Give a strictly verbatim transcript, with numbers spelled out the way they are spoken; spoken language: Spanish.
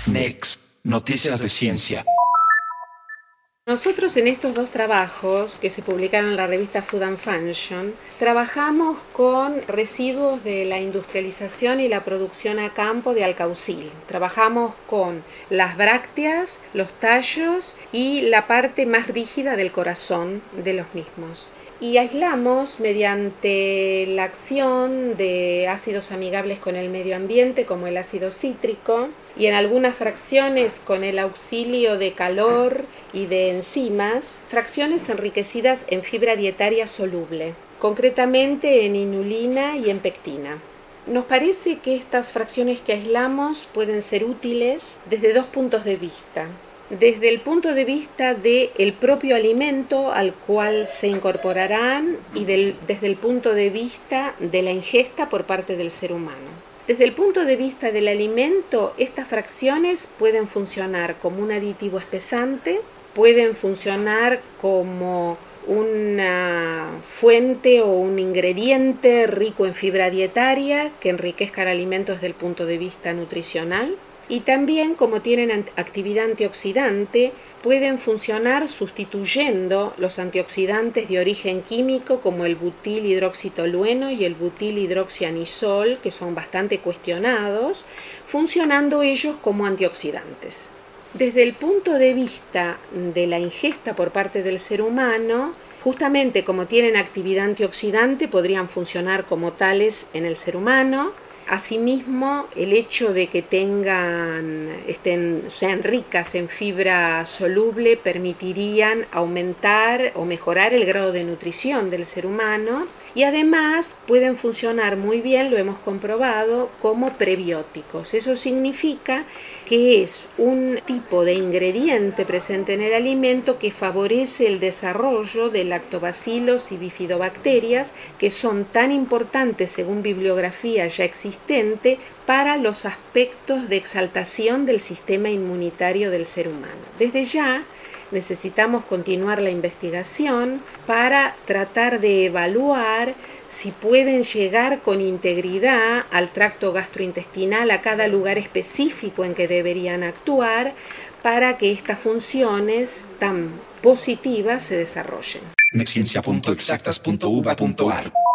Next, noticias de ciencia. Nosotros en estos dos trabajos que se publicaron en la revista Food and Function, trabajamos con residuos de la industrialización y la producción a campo de alcaucil. Trabajamos con las brácteas, los tallos y la parte más rígida del corazón de los mismos. Y aislamos mediante la acción de ácidos amigables con el medio ambiente como el ácido cítrico y en algunas fracciones con el auxilio de calor y de enzimas, fracciones enriquecidas en fibra dietaria soluble, concretamente en inulina y en pectina. Nos parece que estas fracciones que aislamos pueden ser útiles desde dos puntos de vista. Desde el punto de vista del propio alimento al cual se incorporarán y del, desde el punto de vista de la ingesta por parte del ser humano. Desde el punto de vista del alimento, estas fracciones pueden funcionar como un aditivo espesante, pueden funcionar como una fuente o un ingrediente rico en fibra dietaria que enriquezca el alimento desde el punto de vista nutricional. Y también, como tienen actividad antioxidante, pueden funcionar sustituyendo los antioxidantes de origen químico como el butil hidroxitolueno y el butil hidroxianisol, que son bastante cuestionados, funcionando ellos como antioxidantes. Desde el punto de vista de la ingesta por parte del ser humano, justamente como tienen actividad antioxidante, podrían funcionar como tales en el ser humano. Asimismo, el hecho de que tengan, estén, sean ricas en fibra soluble permitirían aumentar o mejorar el grado de nutrición del ser humano y además pueden funcionar muy bien, lo hemos comprobado, como prebióticos. Eso significa que es un tipo de ingrediente presente en el alimento que favorece el desarrollo de lactobacilos y bifidobacterias, que son tan importantes según bibliografía ya existente para los aspectos de exaltación del sistema inmunitario del ser humano. Desde ya necesitamos continuar la investigación para tratar de evaluar si pueden llegar con integridad al tracto gastrointestinal, a cada lugar específico en que deberían actuar, para que estas funciones tan positivas se desarrollen. nextciencia punto exactas punto u b a punto a r